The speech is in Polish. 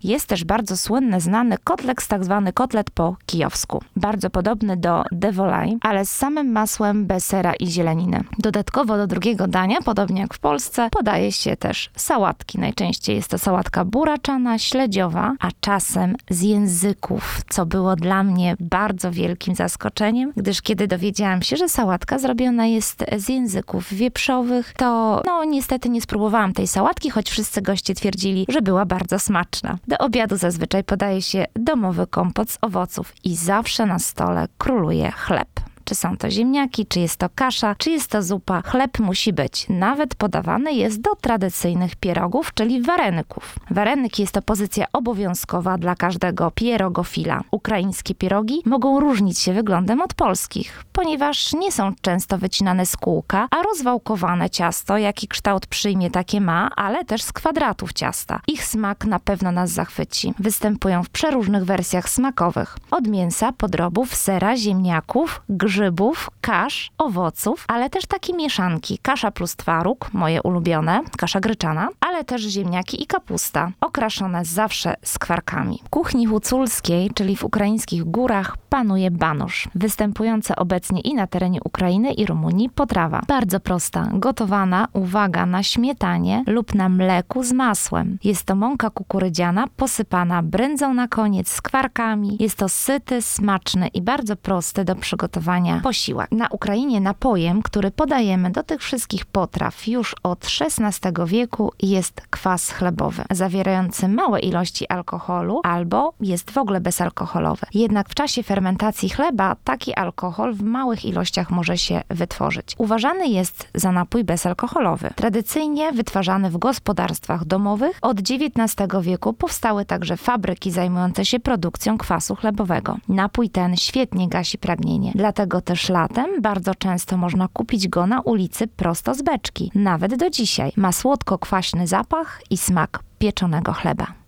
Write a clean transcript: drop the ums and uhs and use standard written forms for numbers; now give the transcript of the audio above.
Jest też bardzo słynny, znany kotlet, tak zwany kotlet po kijowsku. Bardzo podobny do de volaille, ale z samym masłem, bez sera i zieleniny. Dodatkowo do drugiego dania, podobnie jak w Polsce, podaje się też sałatki. Najczęściej jest to sałatka buraczana, śledziowa, a czasem z języków, co było dla mnie bardzo wielkim zaskoczeniem, gdyż kiedy dowiedziałam się, że sałatka zrobiona jest z języków wieprzowych, to niestety nie spróbowałam tej sałatki, choć wszyscy goście twierdzili, że była bardzo smaczna. Do obiadu zazwyczaj podaje się domowy kompot z owoców i zawsze na stole króluje chleb. Czy są to ziemniaki, czy jest to kasza, czy jest to zupa. Chleb musi być. Nawet podawany jest do tradycyjnych pierogów, czyli warenyków. Warenyk jest to pozycja obowiązkowa dla każdego pierogofila. Ukraińskie pierogi mogą różnić się wyglądem od polskich, ponieważ nie są często wycinane z kółka, a rozwałkowane ciasto, jaki kształt przyjmie, takie ma, ale też z kwadratów ciasta. Ich smak na pewno nas zachwyci. Występują w przeróżnych wersjach smakowych. Od mięsa, podrobów, sera, ziemniaków, grzybów, kasz, owoców, ale też takie mieszanki. Kasza plus twaróg, moje ulubione, kasza gryczana, ale też ziemniaki i kapusta, okraszone zawsze skwarkami. W kuchni huculskiej, czyli w ukraińskich górach, panuje banusz, występująca obecnie i na terenie Ukrainy i Rumunii potrawa. Bardzo prosta, gotowana, uwaga, na śmietanie lub na mleku z masłem. Jest to mąka kukurydziana, posypana brędzą na koniec, skwarkami. Jest to syty, smaczny i bardzo prosty do przygotowania posiłek. Na Ukrainie napojem, który podajemy do tych wszystkich potraw już od XVI wieku, jest kwas chlebowy, zawierający małe ilości alkoholu albo jest w ogóle bezalkoholowy. Jednak w czasie fermentacji chleba taki alkohol w małych ilościach może się wytworzyć. Uważany jest za napój bezalkoholowy. Tradycyjnie wytwarzany w gospodarstwach domowych, od XIX wieku powstały także fabryki zajmujące się produkcją kwasu chlebowego. Napój ten świetnie gasi pragnienie, dlatego też latem bardzo często można kupić go na ulicy prosto z beczki. Nawet do dzisiaj ma słodko-kwaśny zapach i smak pieczonego chleba.